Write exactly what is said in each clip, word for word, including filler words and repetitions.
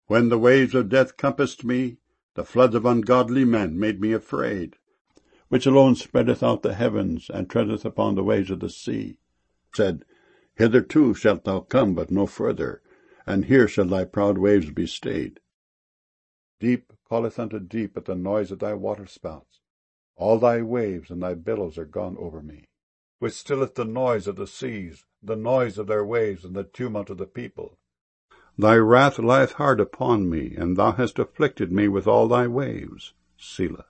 When the waves of death compassed me, the floods of ungodly men made me afraid, which alone spreadeth out the heavens, and treadeth upon the waves of the sea, said, Hitherto shalt thou come, but no further, and here shall thy proud waves be stayed. Deep calleth unto deep at the noise of thy waterspouts. All thy waves and thy billows are gone over me, which stilleth the noise of the seas, the noise of their waves, and the tumult of the people. Thy wrath lieth hard upon me, and thou hast afflicted me with all thy waves. Selah.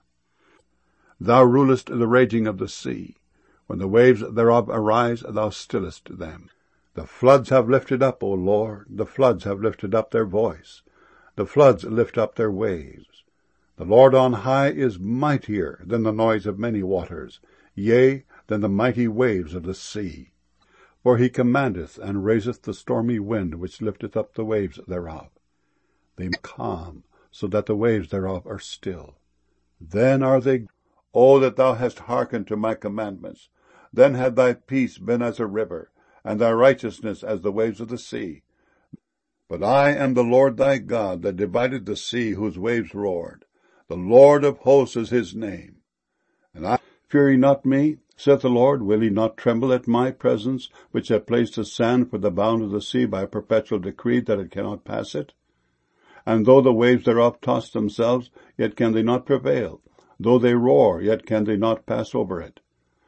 Thou rulest the raging of the sea. When the waves thereof arise, thou stillest them. The floods have lifted up, O Lord, the floods have lifted up their voice. The floods lift up their waves. The Lord on high is mightier than the noise of many waters, yea, than the mighty waves of the sea. For he commandeth and raiseth the stormy wind, which lifteth up the waves thereof. They calm, so that the waves thereof are still. Then are they, O that thou hast hearkened to my commandments. Then had thy peace been as a river, and thy righteousness as the waves of the sea. But I am the Lord thy God, that divided the sea whose waves roared. The Lord of hosts is his name. And I, fear ye not me, saith the Lord, will ye not tremble at my presence, which have placed the sand for the bound of the sea by a perpetual decree, that it cannot pass it? And though the waves thereof toss themselves, yet can they not prevail. Though they roar, yet can they not pass over it.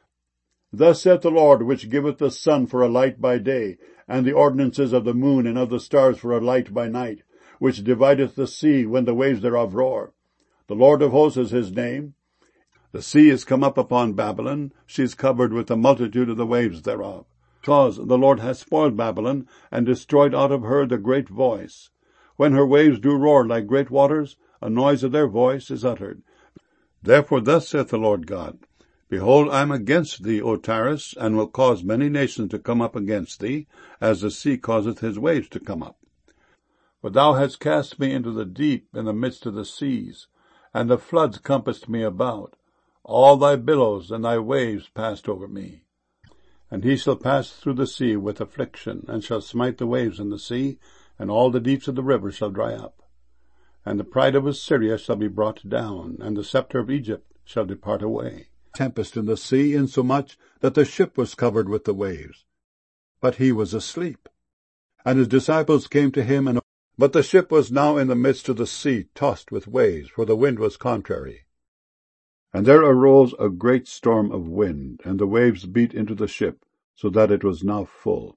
Thus saith the Lord, which giveth the sun for a light by day, and the ordinances of the moon and of the stars for a light by night, which divideth the sea when the waves thereof roar. The Lord of hosts is his name. The sea is come up upon Babylon, she is covered with the multitude of the waves thereof. Because the Lord hath spoiled Babylon, and destroyed out of her the great voice. When her waves do roar like great waters, a noise of their voice is uttered. Therefore thus saith the Lord God, Behold, I am against thee, O Tyrus, and will cause many nations to come up against thee, as the sea causeth his waves to come up. For thou hast cast me into the deep in the midst of the seas, and the floods compassed me about. All thy billows and thy waves passed over me. And he shall pass through the sea with affliction, and shall smite the waves in the sea, and all the deeps of the river shall dry up. And the pride of Assyria shall be brought down, and the scepter of Egypt shall depart away. Tempest in the sea, insomuch that the ship was covered with the waves. But he was asleep. And his disciples came to him, and but the ship was now in the midst of the sea, tossed with waves, for the wind was contrary. And there arose a great storm of wind, and the waves beat into the ship, so that it was now full.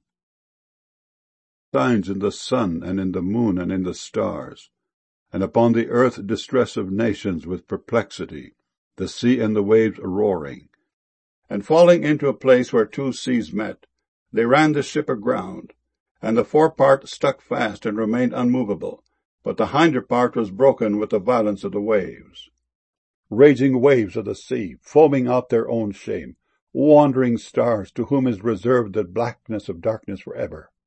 Signs in the sun, and in the moon, and in the stars, and upon the earth distress of nations with perplexity, the sea and the waves roaring. And falling into a place where two seas met, they ran the ship aground, and the forepart stuck fast and remained unmovable, but the hinder part was broken with the violence of the waves. Raging waves of the sea, foaming out their own shame, wandering stars, to whom is reserved the blackness of darkness forever.